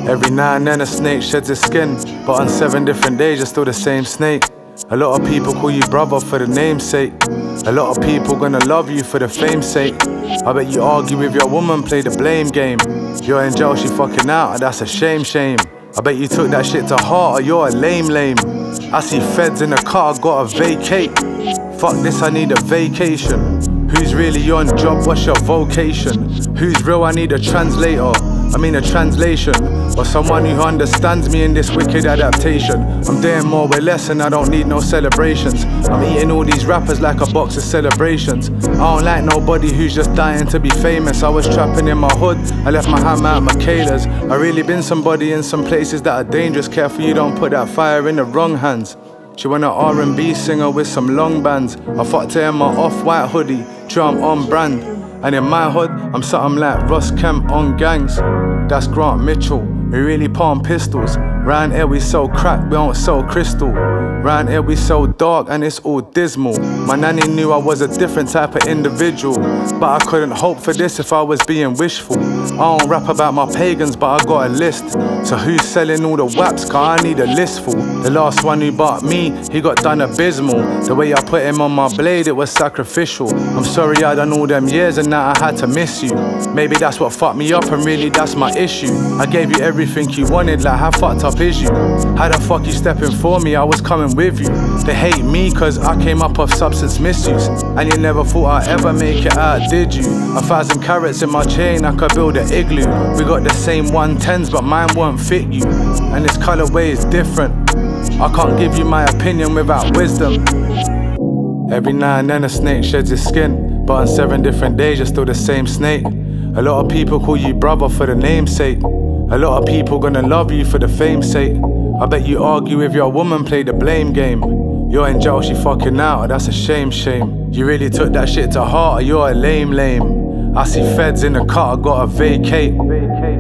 Every now and then a snake sheds its skin, but on 7 different days you're still the same snake. A lot of people call you brother for the namesake. A lot of people gonna love you for the fame's sake. I bet you argue with your woman, play the blame game. You're in jail, she fucking out, and that's a shame. I bet you took that shit to heart, or you're a lame. I see feds in the car, gotta vacate. Fuck this, I need a vacation. Who's really on job, what's your vocation? Who's real, I need a translator. I mean a translation, or someone who understands me in this wicked adaptation. I'm doing more with less and I don't need no celebrations. I'm eating all these rappers like a box of celebrations. I don't like nobody who's just dying to be famous. I was trapping in my hood, I left my hammer at Michaela's. I really been somebody in some places that are dangerous. Careful you don't put that fire in the wrong hands. She want an R&B singer with some long bands. I fucked her in my off-white hoodie, true I'm on brand. And in my hood, I'm something like Ross Kemp on gangs. That's Grant Mitchell, we really palm pistols. Round here we sell crack, we don't sell crystal. Round here we sell dark and it's all dismal. My nanny knew I was a different type of individual, but I couldn't hope for this if I was being wishful. I don't rap about my pagans, but I got a list. So who's selling all the waps, cause I need a list full. The last one who bought me, he got done abysmal. The way I put him on my blade, it was sacrificial. I'm sorry I done all them years and now I had to miss you. Maybe that's what fucked me up and really that's my issue. I gave you everything you wanted, like how fucked up is you? How the fuck you stepping for me, I was coming with you. They hate me cause I came up off substance misuse. And you never thought I'd ever make it out, did you? 1,000 carats in my chain, I could build an igloo. We got the same 110s but mine won't fit you. And this colorway is different. I can't give you my opinion without wisdom. Every now and then a snake sheds its skin, but on 7 different days you're still the same snake. A lot of people call you brother for the namesake. A lot of people gonna love you for the fame's sake. I bet you argue with your woman, play the blame game. You're in jail, she fucking out, that's a shame. You really took that shit to heart, or you're a lame. I see feds in the car, gotta vacate.